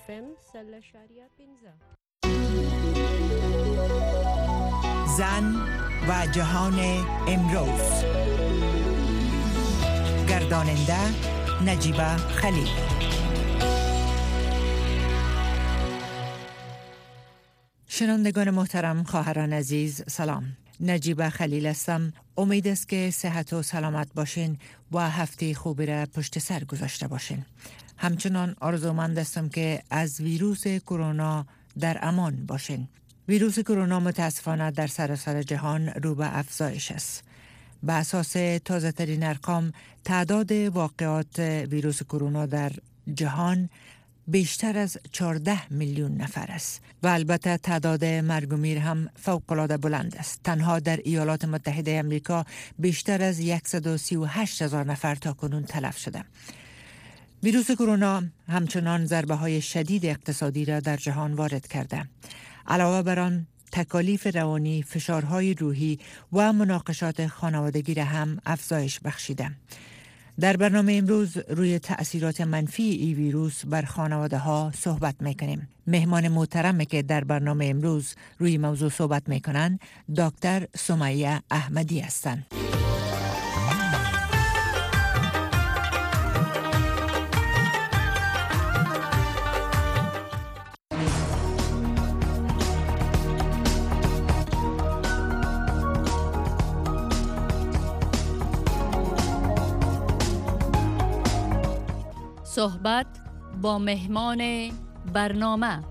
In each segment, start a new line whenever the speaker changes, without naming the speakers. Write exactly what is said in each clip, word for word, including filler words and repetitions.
ام سله شریعه پینزه.
زن و جهان امروز، گرداننده نجیبه خلیل. شنوندگان محترم، خواهران عزیز، سلام. نجیبه خلیل هستم. امید است که صحت و سلامت باشین و هفته خوبی را پشت سر گذاشته باشین. همچنان آرزومند هستم که از ویروس کرونا در امان باشین. ویروس کرونا متاسفانه در سراسر جهان رو به افزایش است. به اساس تازه ترین ارقام، تعداد واقعات ویروس کرونا در جهان بیشتر از چهارده میلیون نفر است و البته تعداد مرگ و میر هم فوق‌العاده بلند است. تنها در ایالات متحده آمریکا بیشتر از صد و سی و هشت هزار نفر تا کنون تلف شده. ویروس کرونا همچنان ضربه‌های شدید اقتصادی را در جهان وارد کرده. علاوه بر آن، تکالیف روانی، فشارهای روحی و مناقشات خانوادگی را هم افزایش بخشیده. در برنامه امروز روی تأثیرات منفی ای ویروس بر خانواده ها صحبت میکنیم. مهمان محترمی که در برنامه امروز روی موضوع صحبت میکنن دکتر سمیه احمدی هستند.
صحبت با مهمان برنامه.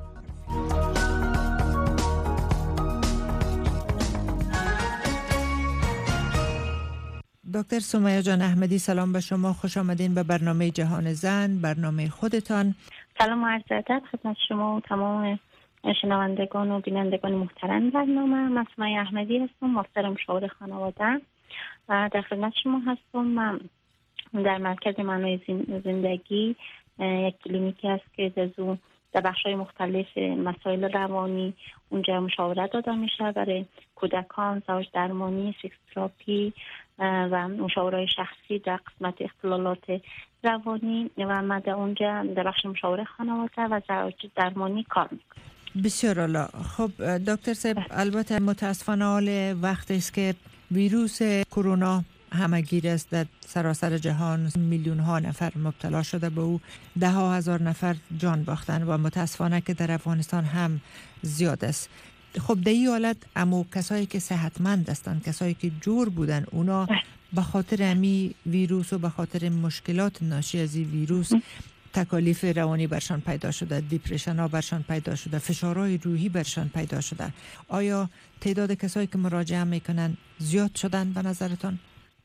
دکتر سمیه جان احمدی، سلام به شما. خوش آمدین به برنامه جهان زن، برنامه خودتان.
سلام و عرض ادب خدمت شما و تمام شنوندگان و بینندگان محترم برنامه. من سمیه احمدی هستم، مستر مشاور خانواده و در خدمت شما هستم. من در مرکز معنای زندگی یک کلینیکی است که در در بخش‌های مختلف مسائل روانی اونجا مشاوره داده میشه برای کودکان، زوج درمانی، سکس تراپی و مشاوره شخصی در قسمت اختلالات روانی و من در اونجا در بخش مشاوره خانواده و زوج درمانی کار میکنم.
بسیار عالی. خب دکتر صاحب، البته متاسفانه حال وقتی است که ویروس کرونا همگیر است. در سراسر جهان میلیون ها نفر مبتلا شده به او، ده ها هزار نفر جان باختن و متاسفانه که در افغانستان هم زیاد است. خب در این حالت امو کسایی که صحتمند هستند، کسایی که جور بودن، اونا به خاطر امی ویروس و به خاطر مشکلات ناشی از این ویروس تکالیف روانی برشان پیدا شده، دیپرشن ها برشان پیدا شده، فشارهای روحی برشان پیدا شده. آیا تعداد کسایی که مراجعه میکنن زیاد شدن به نظرتان؟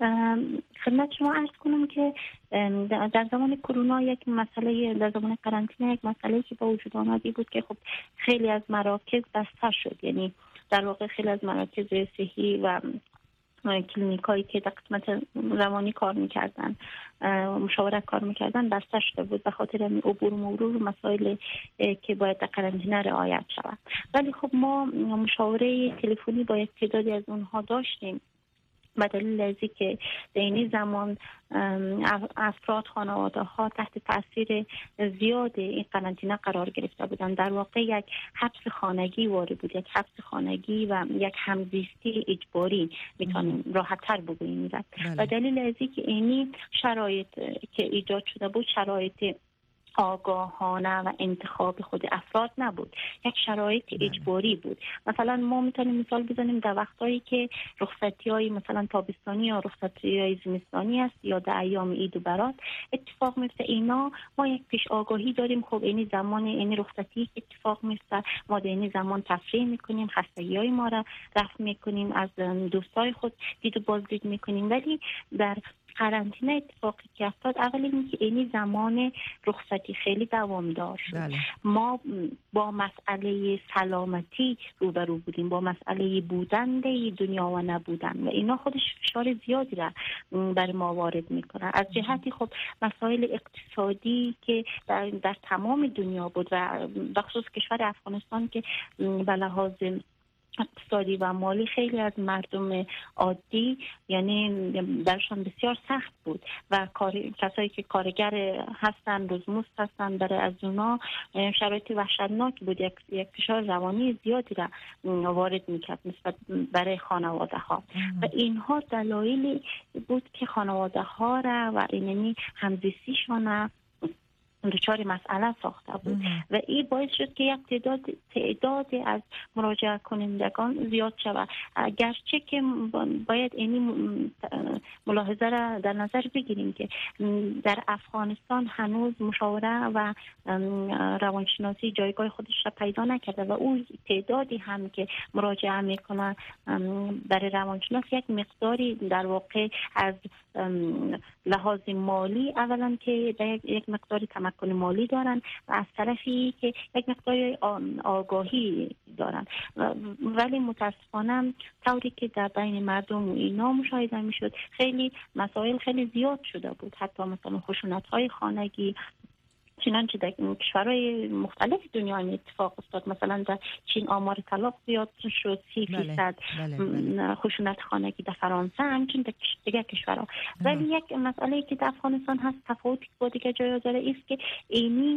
خدمت شما عرض کنم که در زمان کرونا یک مسئله، در زمان قرنطینه یک مسئله که با وجود آمده بود که خب خیلی از مراکز بسته شد. یعنی در واقع خیلی از مراکز صحی و کلینیکایی که در قسمت روانی کار میکردن، مشاورت کار میکردن، بسته شده بود به خاطر عبور و مرور مسائل که باید در قرنطینه رعایت شود. ولی خب ما مشاوره تلفنی با یک تعدادی از اونها داشتیم به دلیل از اینکه در این زمان افراد، خانواده ها تحت تاثیر زیاد این قرنطینه قرار گرفته بودند. در واقع یک حبس خانگی وارد بود، یک حبس خانگی و یک همزیستی اجباری میتونیم راحت تر بگوییم. و دلیل از اینکه اینی شرایط که ایجاد شده بود شرایط آگاهانه و انتخاب خود افراد نبود، یک شرایط اجباری بود. مثلا ما میتونیم مثال بزنیم در وقتایی که رخصتی های مثلا تابستانی یا رخصتی های زمستانی است یا در ایام عید و برات اتفاق میفته، اینا ما یک پیش آگاهی داریم. خب این زمان این رخصتی اتفاق میفته، ما در این زمان تفریح میکنیم، خستگی های ما را رفع میکنیم، از دوستای خود دید و بازدید میکنیم. ولی در قرنطینه اتفاقی که افتاد، اول اینکه اینی زمان رخصتی خیلی دوامدار شد. بله. ما با مسئله سلامتی روبرو بودیم، با مسئله بودن در دنیا و نبودن و اینا خودش فشار زیادی را بر ما وارد میکنه. از جهتی خب مسائل اقتصادی که در, در تمام دنیا بود و بخصوص کشور افغانستان که به لحاظ اقتصادی و مالی خیلی از مردم عادی یعنی درشان بسیار سخت بود و کار... کسایی که کارگر هستن، روزمزد هستن، برای از اونا شرایط وحشتناک بود. یک, یک فشار روانی زیادی را وارد میکرد نسبت برای خانواده ها و اینها دلایلی بود که خانواده ها را و اینمی همزیستیشان دچار مسئله ساخته بود و این باعث شد که یک تعداد تعدادی از مراجعه کنندگان زیاد شود. گرچه که باید اینی ملاحظه را در نظر بگیریم که در افغانستان هنوز مشاوره و روانشناسی جایگاه خودش را پیدا نکرده و اون تعدادی هم که مراجعه میکنه برای روانشناس یک مقداری در واقع از لحاظ مالی اولا که یک مقداری تمکن مالی دارن و از طرفی که یک مقداری آگاهی دارن، ولی متاسفانه طوری که در بین مردم اینا مشاهده میشد خیلی مسائل خیلی زیاد شده بود، حتی مثلا خشونت های خانگی چنانچه در کشورهای مختلف دنیا این اتفاق افتاد. مثلا در چین آمار طلاق زیاد شد، سی فیصد خشونت خانگی، در فرانسه همچنین در دیگر کشورها. ولی یک مسئله که در افغانستان هست تفاوتی با دیگر جاها داره است که اینی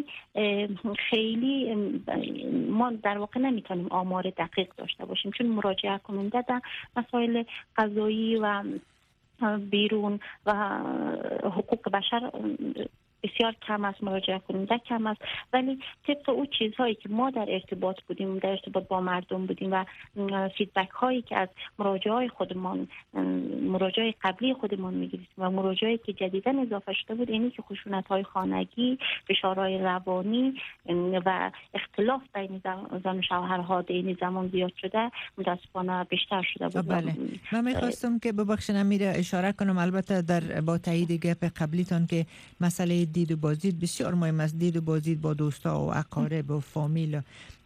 خیلی ما در واقع نمیتونیم آمار دقیق داشته باشیم، چون مراجعه کننده در مسائل قضایی و بیرون و حقوق بشر بسیار کم است، مراجعه کننده کم است، ولی طبق او چیزهایی که ما در ارتباط بودیم، در ارتباط با مردم بودیم و فیدبک هایی که از مراجعه خودمان مراجعه قبلی خودمان میگیریم و مراجعه که جدیدا اضافه شده بود، اینی که خشونت های خانگی، فشارهای روانی و اختلاف بین زن و شوهرها در این زمان زیاد شده، متاسفانه بیشتر شده بود.
بله. من میخواستم که ببخشید امیره اشاره کنم، البته در با تایید گپ قبلیتون که مسئله دید و بازدید بسیار مهم است. دید و بازدید با دوستا و اقارب و فامیل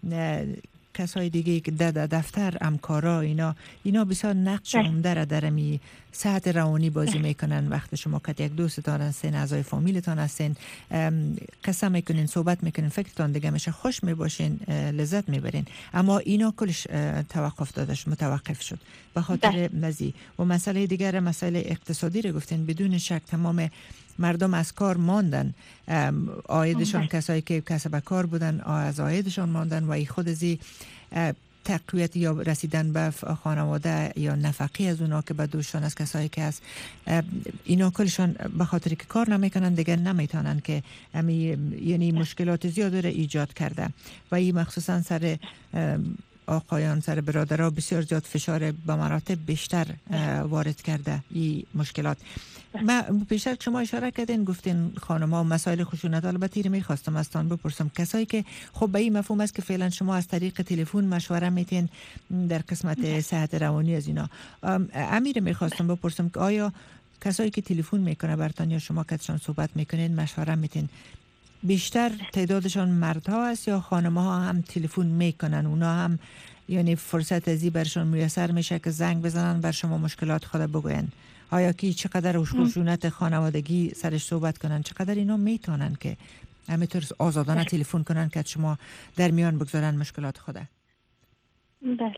کسای دیگه که در دفتر همکارا اینا اینا بسیار نقش عمده را در می صحت روانی بازی میکنن. وقتی شما که یک دوستتان هستین، اعضای فامیلتان هستین، قصه میکنین، صحبت میکنین، فکرتان دیگه میشه خوش میباشین، لذت میبرین، اما اینا کلش توقف دادش متوقف شد به خاطر مزی. و مسئله دیگر مسئله اقتصادی رو گفتین، بدون شک تمام مردم از کار ماندن، آیدشان کسایی که کسب کار بودن از آیدشان ماندن و ای خود ازی تقویت یا رسیدن به خانواده یا نفقی از اونا که به دوشان از کسایی که هست، اینا کلشان به خاطر که کار نمیکنن دیگه نمیتونن که یعنی مشکلات زیاد رو ایجاد کرده و این مخصوصا سر آقایان، سر برادرها بسیار زیاد فشار به مراتب بیشتر وارد کرده این مشکلات. ما پیشتر شما اشاره کردین گفتین خانم‌ها و مسائل خشونت، البته اینو می‌خواستم ازتان بپرسم، کسایی که خب به این مفهوم است که فعلا شما از طریق تلفن مشوره میتین در قسمت صحت روانی از اینا، امیر می‌خواستم بپرسم که آیا کسایی که تلفن میکنه برتان یا شما کاتشان صحبت میکنین مشوره میتین بیشتر تعدادشان مردها است یا خانم‌ها هم تلفن میکنن؟ اونا هم یعنی فرصت ازی برشان میسر میشه که زنگ بزنن بر شما مشکلات خود بگوین؟ آیا که چقدر خشونت خانوادگی سرش صحبت کنن، چقدر اینا میتونن که همینطور آزادانه تلفن کنن که شما در میان بگذارن مشکلات خوده؟
بله،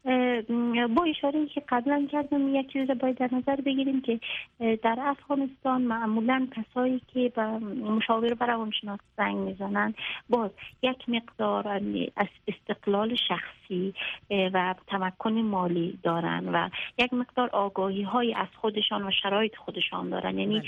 با اشاره که قبلا کردم یک چیز باید در نظر بگیریم که در افغانستان معمولا کسایی که به مشاور و روانشناس زنگ میزنن باز یک مقدار از استقلال شخصی و تمکن مالی دارن و یک مقدار آگاهی های از خودشان و شرایط خودشان دارن، یعنی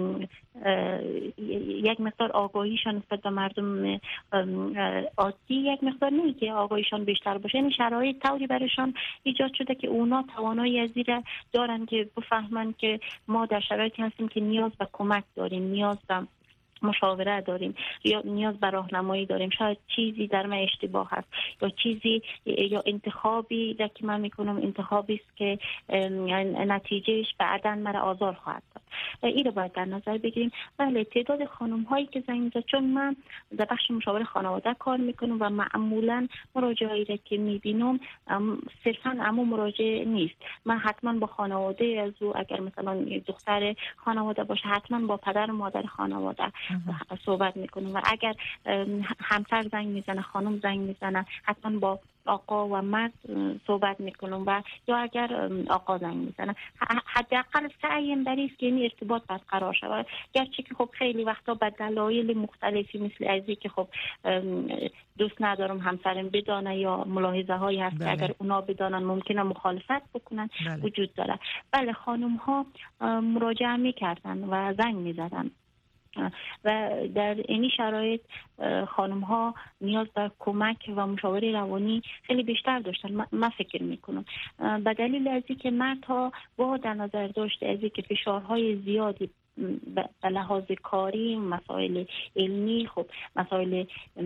یک مقدار آگاهیشان نسبت به مردم عادی یک مقدار نه که آگاهیشان بیشتر باشه، یعنی شرایط طوری برشان ایجاد شده که اونا توانایی از این دارن که بفهمن که ما در شرایطی هستیم که نیاز به کمک داریم، نیاز به مشاوره داریم یا نیاز به راهنمایی داریم، شاید چیزی در من اشتباه هست یا چیزی یا انتخابی در که من میکنم انتخابی است که نتیجهش بعداً مرا آزار خواهد داد. این رو باید در نظر بگیریم. بله، تعداد خانم هایی که زنگ میزنن، چون من در بخش مشاوره خانواده کار میکنم و معمولا مراجعه‌ای را که میبینم صرفاً عمو مراجعه نیست، من حتما با خانواده از او، اگر مثلا دختر خانواده باشه حتما با پدر و مادر خانواده صحبت میکنم و اگر همسر زنگ میزنه، خانم زنگ میزنه، حتما با آقا و مرد صحبت میکنم و یا اگر آقا زنگ میزنن، حداقل سعی بر است که این ارتباط برقرار شود، گرچه که خب خیلی وقتا به دلایل مختلفی مثل از که خب دوست ندارم همسرم بدانه یا ملاحظه هایی هست بله. که اگر اونا بدانن ممکنه مخالفت بکنن بله. وجود داره. بله خانم ها مراجعه میکردن و زنگ میزدن و در این شرایط خانم ها نیاز به کمک و مشاوره روانی خیلی بیشتر داشتن. من فکر میکنم به دلیل از اینکه مردها با در نظر داشته از اینکه فشارهای زیادی به لحاظ کاری، مسائل علمی، خب مسائل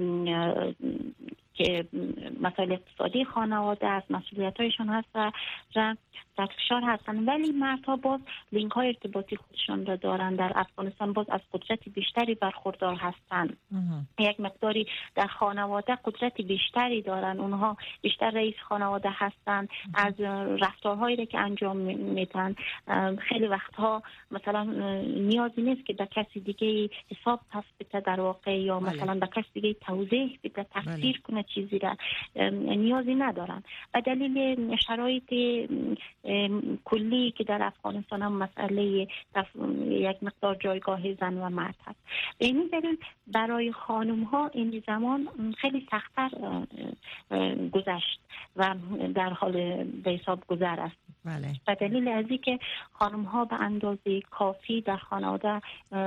که مسائل اقتصادی خانواده است، مسئولیت‌هایشان هست و در فشار هستند، ولی مردها باز لینک های ارتباطی خودشان را دارند. در افغانستان باز از قدرت بیشتری برخوردار هستند، یک مقداری در خانواده قدرت بیشتری دارند، اونها بیشتر رئیس خانواده هستند. از رفتارهایی را که انجام میدن خیلی وقتها مثلا نیازی نیست که به کسی دیگه حساب پس بده در واقع، یا مثلا به کسی دیگه توضیح بده، تفسیر کنه چیزی را، نیازی ندارن. و دلیل شرایط کلی که در افغانستان هم مسئله یک مقدار جایگاه زن و مرد هست، به این دلیل برای خانم ها این زمان خیلی سخت‌تر گذشت و در حال به حساب گذر است.
بله.
به دلیل از اینکه خانم ها به اندازه کافی در خانواده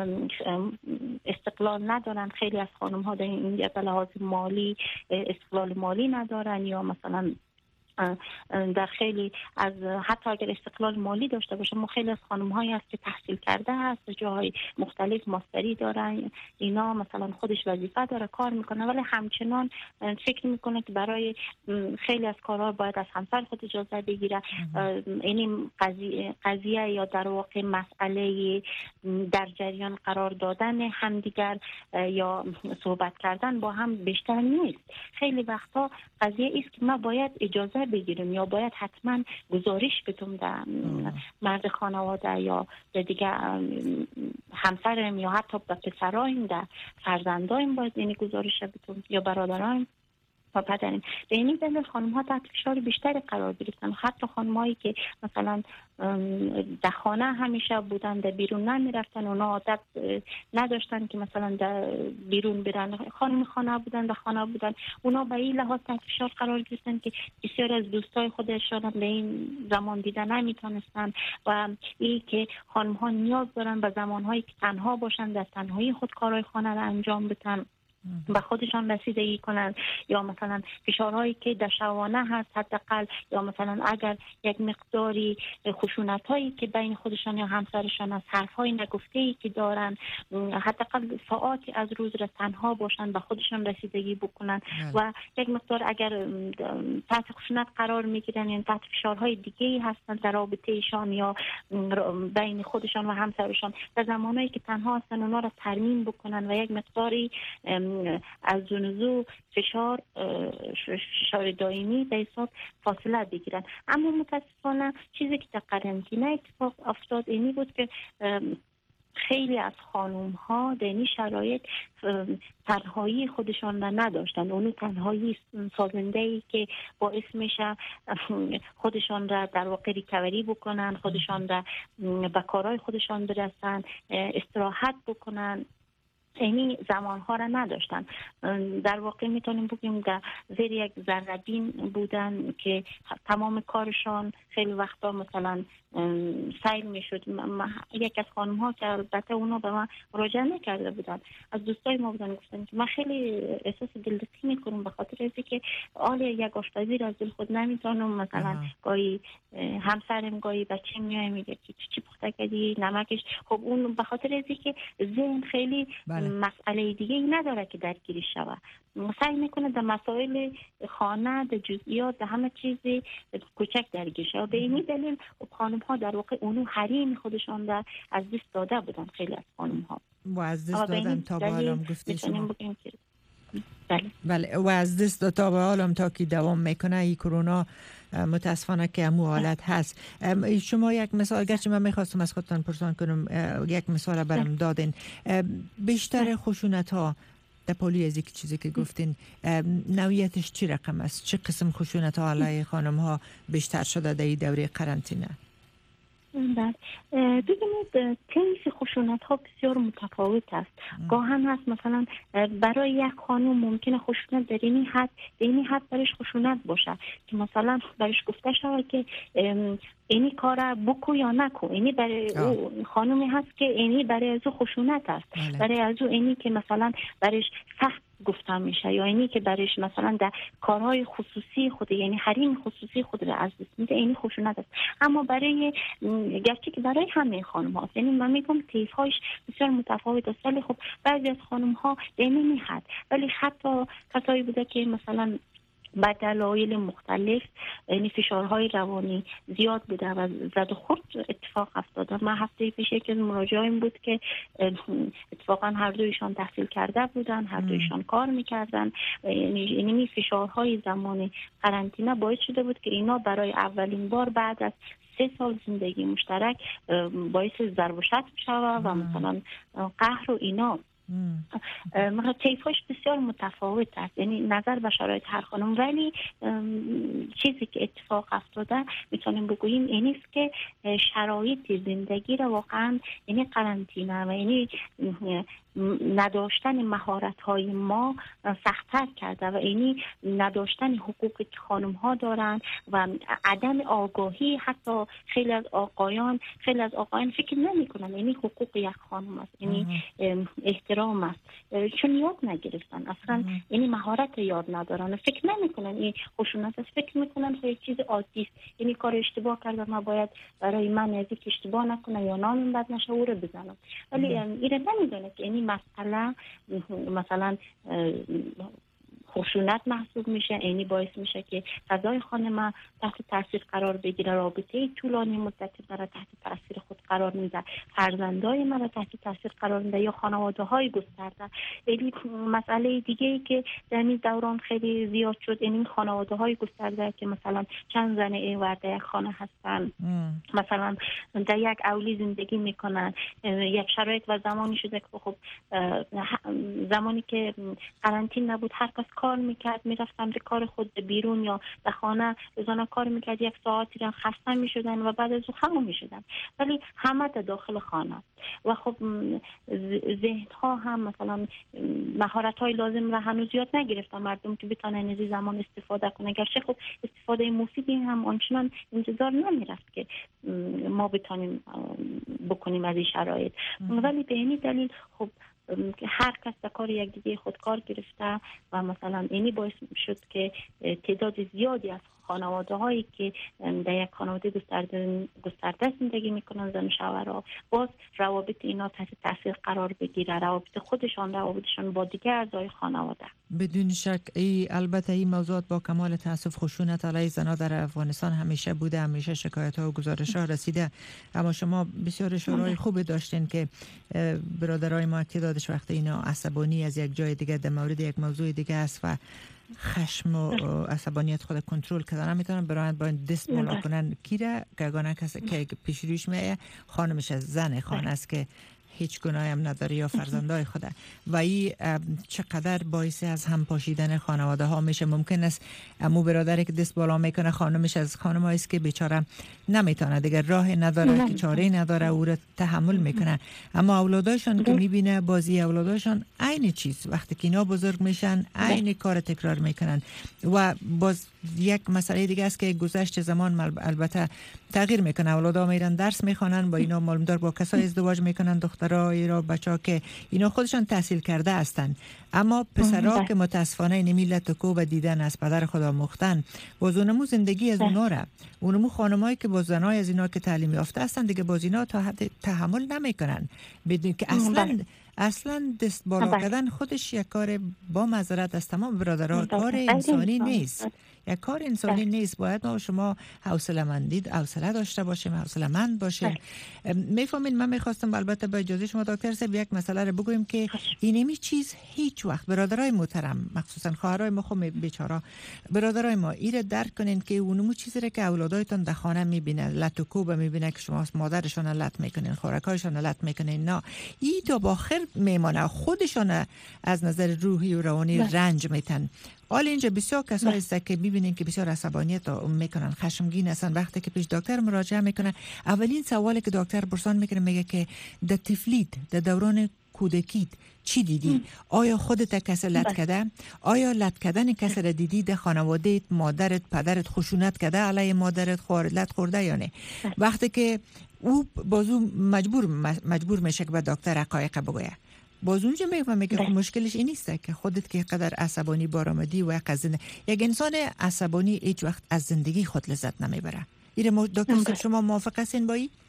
استقلال ندارن، خیلی از خانم ها در این به لحاظ مالی استقلال مالی ندارن، یا مثلا در خیلی از حتی اگر استقلال مالی داشته باشه، ما خیلی از خانم هایی هست که تحصیل کرده هست، جاهای مختلف ماستری دارن، اینا مثلا خودش وظیفه داره کار میکنه، ولی همچنان فکر میکنه که برای خیلی از کارها باید از همسر خود اجازه بگیره. این قضیه قضیه یا در واقع مسئله در جریان قرار دادن همدیگر یا صحبت کردن با هم بیشتر نیست. خیلی وقتا قضیه است که ما باید اجازه بگیریم یا باید حتما گزارش بدم در مرد خانواده یا دیگه همسرم یا حتی به پسرایم، در فرزندایم باید اینی گزارش بدم یا برادرایم و پدریم. به این دلیل خانم ها تحت فشار بیشتری قرار گرفتن. حتی خانم هایی که مثلا در خانه همیشه بودن، در بیرون نمی رفتن، اونا عادت نداشتن که مثلا در بیرون برن، خانم خانه بودن، در خانه بودن، اونا به این لحاظ تحت فشار قرار گرفتن که بسیار از دوستای خودشان به این زمان دیدن نمیتونستن و این که خانم ها نیاز دارن به زمانهایی که تنها باشن، در تنهایی خود کارهای خانه را انجام بدن، به خودشان رسیدگی کنند، یا مثلا فشارهایی که در شبانه هست حداقل، یا مثلا اگر یک مقداری خشونتایی که بین خودشان یا همسرشان از حرفهای نگفته‌ای که دارن، حداقل ساعاتی از روز را تنها باشن، به خودشان رسیدگی بکنن و یک مقدار اگر تحت خشونت قرار میگیرن، یعنی تحت فشارهای دیگه‌ای هستن در رابطه‌شان یا بین خودشان و همسرشان، در زمانهایی که تنها هستن اونا را ترمیم بکنن و یک مقداری از زنزو فشار فشار دائمی به حساب فاصله بگیرن. اما متاسفانه چیزی که در قرنطینه اتفاق افتاد اینی بود که خیلی از خانوم ها در این شرایط تنهایی خودشان را نداشتند. اونو تنهایی سازنده ای که باعث میشه خودشان را در واقع ریکاوری بکنن، خودشان را به کارهای خودشان برسن، استراحت بکنن، اینی زمانها را نداشتن. در واقع میتونیم بگیم در زیر یک ذره‌بین بودن که تمام کارشان خیلی وقتا مثلا سیل میشد. یک از خانم ها که البته اونا به من مراجعه نکرده بودن، از دوستای ما بودن، گفتن که من خیلی احساس دلدستی میکنم به خاطر اینکه که آل یک آشپزی را از دل خود نمیتونم، مثلا گاهی همسرم گاهی بچه میاد میگه که چی پخته کردی، نمکش، خب اون به خاطر اینکه ذهن خیلی بله. مسئله دیگه ای نداره که درگیری شوه، سعی میکنه در مسائل خانه، در جزئیات، در همه چیزی کوچک درگیر شه. به این دلیل خانم ها در واقع اونو حریم خودشان در از دست داده بودن. خیلی از خانم ها
و از دست دادن تا به حالم گفته شما.
بله.
بله و از دست داد تا به حالم تا که دوام میکنه این کرونا متاسفانه که همو حالت هست. شما یک مثال، گرچه من میخواستم از خودتان پرسان کنم، یک مثال برام دادین. بیشتر خشونت ها در پولی از یک چیزی که گفتین نوعیتش چی رقم است؟ چه قسم خشونت ها علیه خانم ها بیشتر شده در این دوره قرنطینه؟
بله، ببینید طیف خشونت ها بسیار متفاوت است. گاهن هست مثلا برای یک خانم ممکنه خشونت در اینی حد در اینی حد برش خشونت باشه که مثلا برش گفته شود که اینی کار بکو یا نکو. اینی برای او خانمی هست که اینی برای از او خشونت است. بله. برای از او اینی که مثلا برش سخت گفتم میشه یا اینی که برش مثلا در کارهای خصوصی خود یعنی حریم خصوصی خود را از دست میده، اینی خشونت است. اما برای گرچه که برای همه خانم هاست، یعنی من میگم طیف هایش بسیار متفاوت است، ولی خب بعضی از خانم ها اینی میحد، ولی حتی کسایی بوده که مثلا به دلایل مختلف یعنی فشارهای روانی زیاد بوده و زد و خورد اتفاق افتاده. من هفته پیش یک مراجعه‌ام بود که اتفاقا هر دویشان تحصیل کرده بودن، هر دویشان کار میکردن، یعنی یعنی فشارهای زمان قرنطینه باعث شده بود که اینا برای اولین بار بعد از سه سال زندگی مشترک باعث ضرب و شتم شود و مثلا قهر و اینا. مثلا طیفش بسیار متفاوت است، یعنی نظر به شرایط هر خانم، ولی چیزی که اتفاق افتاده میتونیم بگوییم این است که شرایط زندگی را واقعا یعنی قرنطینه و یعنی نداشتن مهارت‌های ما سخت‌تر کرده و اینی نداشتن حقوقی که خانم ها دارن و عدم آگاهی. حتی خیلی از آقایان خیلی از آقایان فکر نمی‌کنن یعنی حقوق یک خانم است، یعنی احترام است، چون یاد نگرفتن اصلا، یعنی مهارت یاد ندارن، فکر نمی‌کنن این خشونت است، فکر می‌کنن که یک چیز عادی است، یعنی کار اشتباه کردم ما باید برای من از اینکه اشتباه نکنه یا نام بد نشه او رو بزنم، ولی این نمی‌دونه که یعنی مسئله مثلا خشونت محسوب میشه، اینی باعث میشه که فضای خانه تحت تاثیر قرار بگیره، رابطه طولانی مدتی برای تحت تاثیر خود قرار میده، فرزندای من تحت تاثیر قرار میده یا خانواده های گسترده. یعنی مسئله دیگه ای که در این دوران خیلی زیاد شد، این خانواده های گسترده که مثلا چند زن ایور در یک خانه هستن، ام. مثلا در یک اولی زندگی میکنن، یک شرایط و زمانی شده که خب زمانی که قرنطینه نبود هر کس کار میکرد، میرفتن به کار خود بیرون یا در خانه روزانه کار میکرد، یک ساعتی را خسته میشدن و بعد از اون خمو میشدن، ولی همه در داخل خانه و خب ذهن ها هم مثلا مهارت های لازم را هنوز یاد نگرفتن مردم که بتونن از این زمان استفاده کنن، گرچه خب استفاده مفیدی هم آنچنان انتظار نمیرفت که ما بتونیم بکنیم از این شرایط، ولی به این دلیل خب هر کس در کار یک دیگه خود کار گرفته و مثلا اینی باعث شد که تعداد زیادی از خانواده هایی که در یک خانواده گسترده گسترده زندگی میکنن، زن و شوهرها، باز روابط اینا تحت تاثیر قرار بگیره، روابط خودشان روابطشان با دیگه اعضای خانواده.
بدون شک ای البته این موضوعات با کمال تاسف خشونت علیه زنان در افغانستان همیشه بوده، همیشه شکایت ها و گزارش ها رسیده، اما شما بسیار اشاره‌های خوبی داشتین که برادرای ما تعدادش وقتی اینا عصبانی از یک جای دیگه در مورد یک موضوع دیگه است و خشم و عصبانیت خود کنترل کردن نمیتونن، برای باید دست بالا کنن کیره که گانه کسی که پیش رویش میه خانمش از زن خانه است که هیچ گناهی هم نداره یا فرزندای خوده و این چقدر باعث از هم پاشیدن خانواده ها میشه. ممکن است امو برادری که دست بالا میکنه خانمش از خانم است که بیچاره نمیتونه دیگر راه نداره که چاره نداره او رو تحمل میکنه، اما اولاداشون که میبینه بازی اولاداشون عین چیز وقتی که اینا بزرگ میشن عین کار تکرار میکنن و باز یک مسئله دیگه است که گذشت زمان البته تغییر میکنه، اولادا میرن درس میخوانن با اینا معلومدار با کسای ازدواج میکنن، دخترای را بچا که اینا خودشان تحصیل کرده هستن، اما پسرها که متاسفانه این ملت کو و دیدن از پدر خدا مختن باز اونمو زندگی از اونا را اونمو خانمایی که باز زنای از اینا که تعلیم یافته هستن دیگه باز اینا تا حد تحمل نمیکنن، بدون که اصلا اصلا دست بالا کردن خودش یک کار با معذرت از تمام برادرها کار انسانی نیست، یک کار انسانی نیست. باید ما شما حوصله مندی حوصله داشته باشیم، حوصله مند باشیم. میفهمین من میخواستم البته با اجازه شما دکتر صاحب یک مسئله رو بگویم که اینمی چیز هیچ وقت برادرای محترم مخصوصا خواهرای ما خو بیچاره برادرای ما ایره درک کنین که اونمو چیزی رو که اولادایتون در خانه میبینه لط و کوب میبینه که شما مادرشون لط میکنین، خوراکایشون لط میکنین، نه این تا باخر میمانه، خودشان از نظر روحی و روانی رنج میتن. حال اینجا بسیار کسایی است که ببینین که بسیار عصبانیت میکنن، خشمگین هستن. وقتی که پیش دکتر مراجعه میکنن، اولین سوالی که دکتر پرسان میکنه میگه که در طفلیت، در دوران کودکیت چی دیدی؟ آیا خودت کسی لط کرده؟ آیا لط کردن کسی را دیدی؟ در خانوادهت، مادرت، پدرت خشونت کرده علیه مادرت، خورد لط خورده یا نه؟ وقتی که او بازو مجبور مجبور میشه که به دکتر حقایق بگویه، باز اونجا میفهمه که خب مشکلش این نیست که خودت که قدر عصبانی بارآمدی و قزنده. یک انسان عصبانی هیچ وقت از زندگی خود لذت نمیبره. این دکتر شما موافق هستین با این؟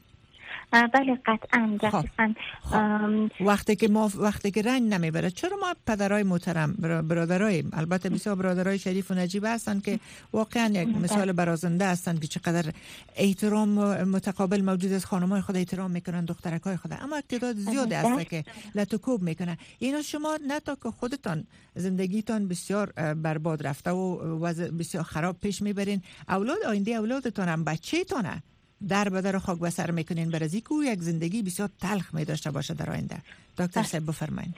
بله قطعا.
خب. خب. وقتی که ما وقتی که رنج نمیبره، چرا ما پدرای محترم، برادرای، البته بسیار برادرای شریف و نجیب هستن که واقعا یک مثال برازنده هستن که چقدر احترام متقابل موجود است، خانمای خود احترام میکنن دخترکای خود، اما تعداد زیاد هست که لطوکوب میکنن. اینا شما نه تا که خودتان زندگیتان بسیار برباد رفته و وضع بسیار خراب پیش میبرین، اولاد آینده اولادتان هم بچه‌تونه در بدر خاک بسر میکنین برای اینکه یک زندگی بسیار تلخ می داشته باشه در آینده. دکتر صاحب بفرمایید.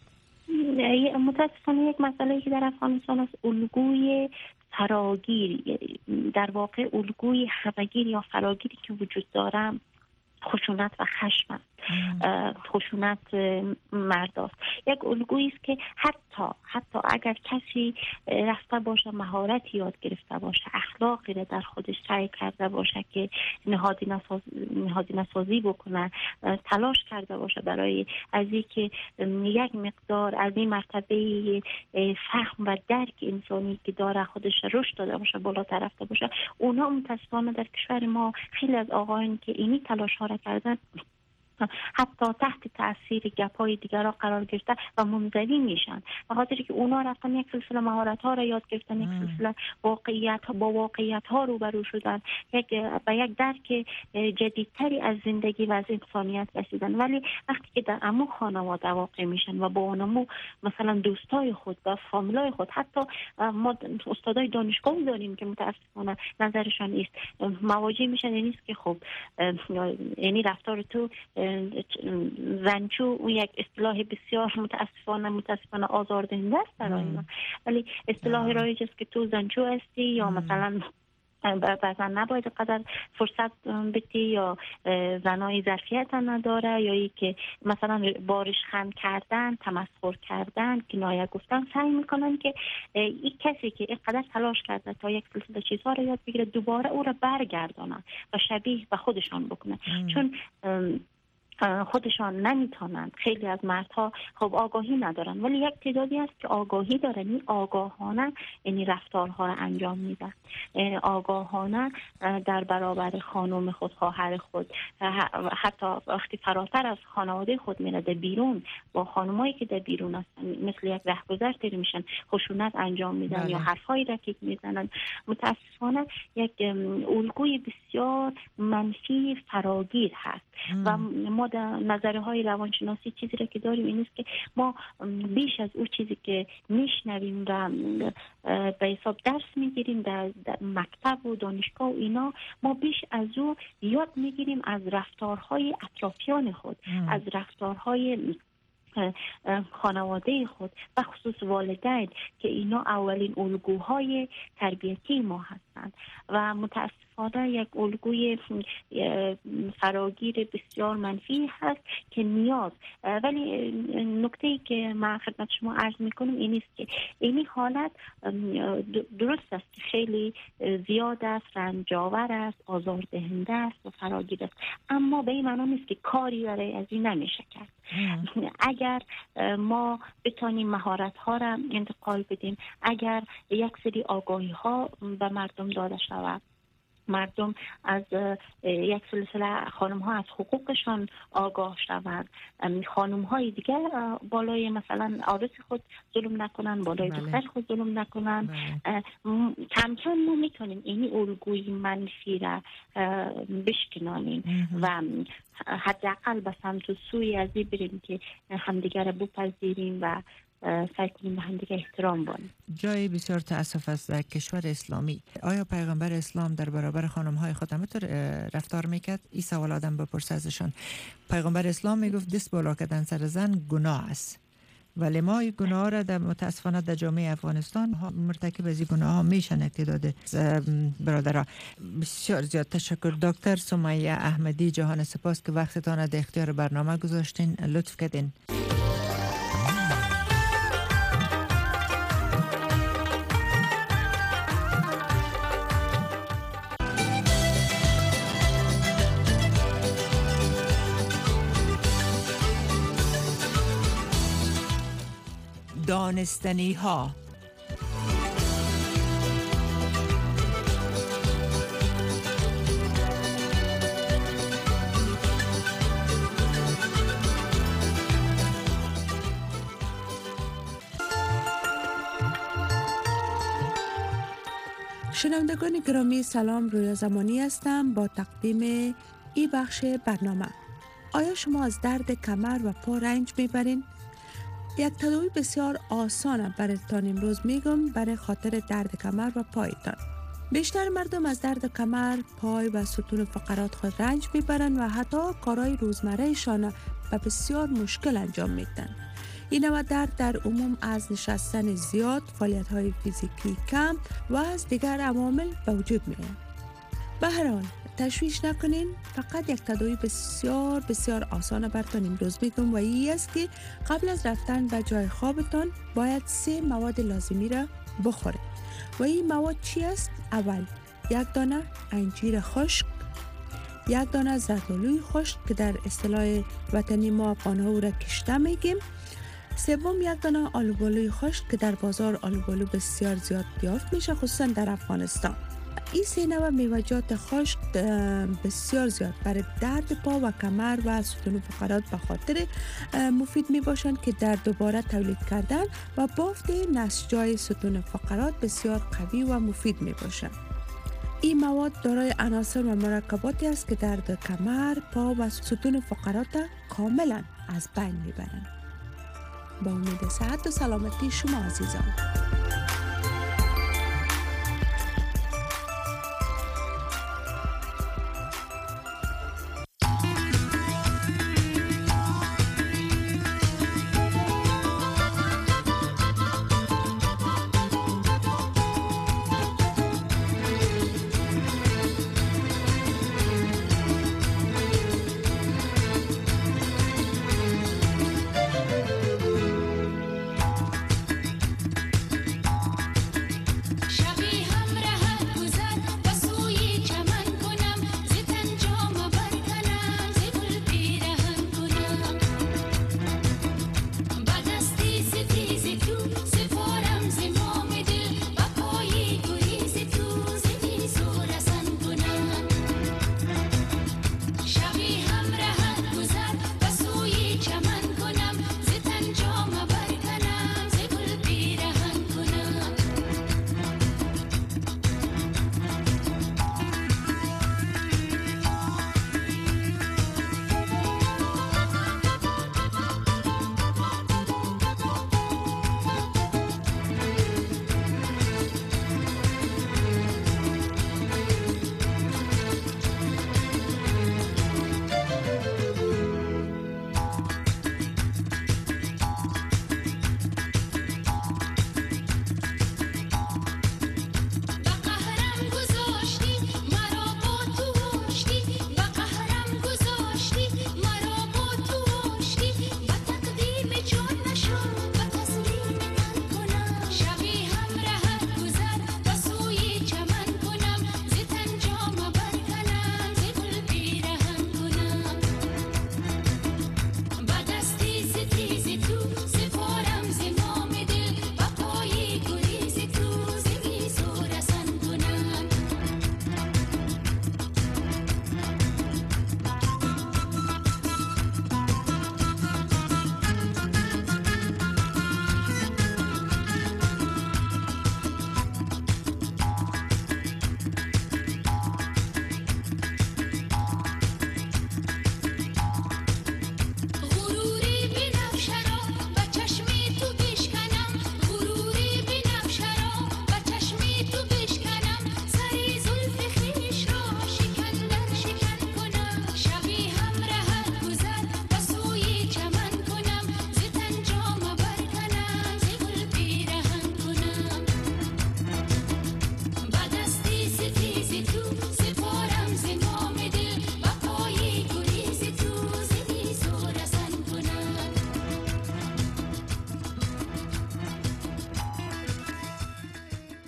متاسفانه یک مسئله که در افغانستان است، الگوی فراگیر، در واقع الگوی همگیر یا فراگیری که وجود داره خشونت و خشم است. خشونت مرداست. یک الگویی است که حتی حتی اگر کسی رفته باشه، مهارتی یاد گرفته باشه، اخلاقی را در خودش سعی کرده باشه که نهادی نساز نهادی نسازی بکنه، تلاش کرده باشه برای از اینکه یک مقدار از این مرتبه فهم و درک انسانی که داره خودش رشد داده باشه، بالاتر رفته باشه، اونا متاسفانه در کشور ما خیلی از آقایان که اینی تلاش ها را کردن حتی تحت تاثیر گپای دیگرها قرار گرفته و منزوی میشن، به خاطر که اونا رفتن یک سلسله مهارت ها را یاد گرفتن، یک سلسله واقعیت با واقعیت ها روبرو شدن، یک به یک درک جدیدتری از زندگی و از انسانیت رسیدن. ولی وقتی که در امو خانواده واقع میشن و با اونمو مثلا دوستای خود و فامیلای خود، حتی ما استادای دانشگاه داریم که متاسفانه نظرشان نیست، مواجه میشن نیست که خب یعنی رفتار تو زنچو، اون یک اصطلاح بسیار متاسفانه متاسفانه آزاردهنده است برای ما، ولی اصطلاح رایج است که تو زنچو هستی یا مثلا بعضا نباید قدر فرصت بدی یا زنای ظرفیت نداره یا ای که مثلا بارش خند کردن، تمسخر کردن، کنایه گفتن، سعی میکنن که این کسی که اینقدر تلاش کرده تا یک سلسله چیزها رو یاد بگیره دوباره او رو برگردانن و شبیه به خودشان بکنه. چون خودشان نمیتونن. خیلی از مردها خب آگاهی ندارن، ولی یک تعدادی هست که آگاهی دارن، این آگاهانه یعنی رفتارها رو انجام میدن، آگاهانه در برابر خانم خود، خواهر خود، حتی وقتی فراتر از خانواده خود میره در بیرون با خانمایی که در بیرون هستن مثل یک رهگذر تیر میشن، خشونت انجام میدن بله. یا حرفای رکیک میزنن. متاسفانه یک الگوی بسیار منفی فراگیر هست ام. و ما در نظریه های روانشناسی چیزی را که داریم این است که ما بیش از اون چیزی که میشنویم و به حساب درس میگیریم در, در مکتب و دانشگاه و اینا، ما بیش از اون یاد میگیریم از رفتارهای اطرافیان خود ام. از رفتارهای خانواده خود و خصوص والدین که اینا اولین الگوهای تربیتی ما هستند و متاسفانه یک الگوی فراگیر بسیار منفی هست که نیاز. ولی نکته‌ای که من خدمت شما عرض میکنم این است که این حالت درست است که خیلی زیاد است، رنجاور است، آزاردهنده است و فراگیر است، اما به این معنی نیست که کاری برای از این نمیشه کرد. اگر ما بتونیم مهارت ها را انتقال بدیم، اگر یک سری آگاهی ها به مردم داده شود، مردم از یک سلسله خانم ها از حقوقشان آگاه شوند، خانم های دیگه بالای مثلا عروس خود ظلم نکنن، بالای بله. دختر خود ظلم نکنن، بله. کم کم ما میتونیم این الگوی منفی را بشکنانیم و حداقل به سمت و سوی از این بریم که همدیگر را بپذیریم و سعی کنیم به هم دیگه احترام بانیم.
جای بسیار تاسف است در کشور اسلامی. آیا پیغمبر اسلام در برابر خانم های خود همینطور رفتار میکرد؟ این سوال آدم بپرسه ازشان. پیغمبر اسلام میگفت دست بالا کردن سر زن گناه است، ولی ما این گناه را در متاسفانه در جامعه افغانستان مرتکب از این گناه ها میشن. اقتداد برادرها بسیار زیاد تشکر. دکتر سمیه احمدی، جهان سپاس که وقتتان در اختیار برنامه گذاشتین، لطف کردین. دانستنی ها.
شنوندگان گرامی سلام، رویا زمانی هستم با تقدیم ای بخش برنامه. آیا شما از درد کمر و پا رنج میبرین؟ یک تداوی بسیار آسانه برایتان امروز میگم برای خاطر درد کمر و پایتان. بیشتر مردم از درد کمر، پای و ستون فقرات خود رنج میبرن و حتی کارهای روزمرهشان به بسیار مشکل انجام میدن. این نوع درد در عموم از نشستن زیاد، فعالیت‌های فیزیکی کم و از دیگر عوامل به وجود میاد. به هر حال تشویش نکنین، فقط یک تداوی بسیار بسیار آسان براتون امروز میگم و این است که قبل از رفتن به جای خوابتان باید سه مواد لازمی را بخورید. و این مواد چی است؟ اول یک دانه انجیر خشک، یک دانه زردآلوی خشک که در اصطلاح وطنی ما افغان‌ها او را کشته میگیم. سوم یک دانه آلوبالوی خشک که در بازار آلوبالو بسیار زیاد یافت میشه، خصوصا در افغانستان. این سه نوع میوه‌جات خشک بسیار زیاد برای درد پا و کمر و ستون فقرات به خاطر مفید می باشند که در دوباره تولید کردن و بافت نسجای ستون فقرات بسیار قوی و مفید می باشند. این مواد دارای عناصر و مرکباتی است که درد کمر، پا و ستون فقرات کاملا از بین می برند. با امید صحت و سلامتی شما عزیزان.